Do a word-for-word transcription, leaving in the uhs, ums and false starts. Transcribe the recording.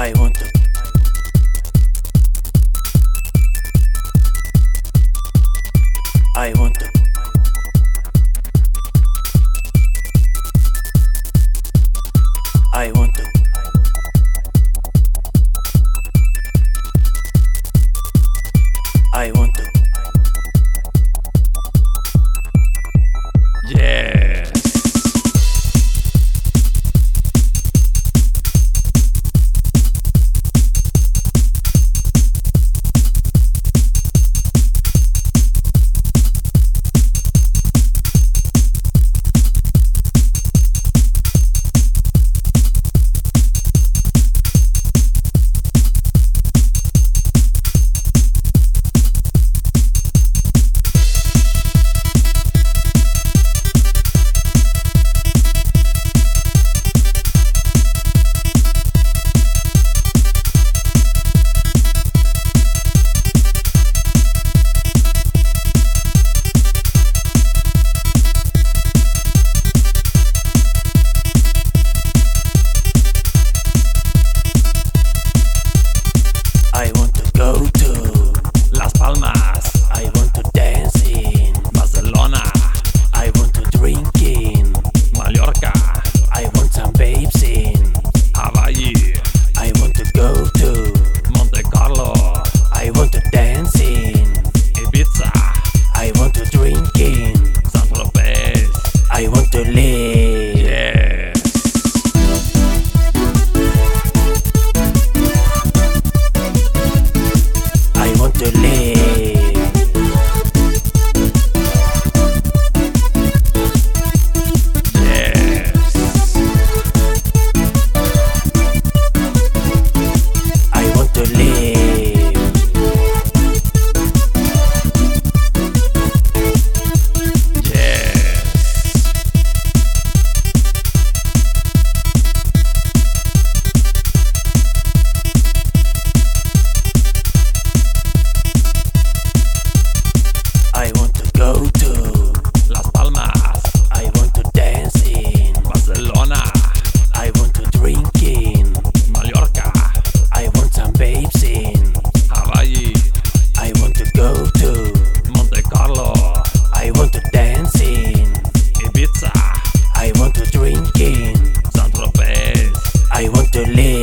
I want to. I want to. I want to. I want to. Yes. I want to go to Las Palmas, I want to dance in Barcelona, I want to drink in Mallorca, I want some babes in Hawaii, I want to go to Monte Carlo, I want to dance in Ibiza, I want to drink in San Tropez. I want to live. Yes. I want to live. Yes. I want to live. Yes. I want to go to Las Palmas, I want to dance in Barcelona, I want to drink in Mallorca, I want some babes in Hawaii, I want to go to Monte Carlo, I want to dance in Ibiza, I want to drink in San Tropez. I want to live.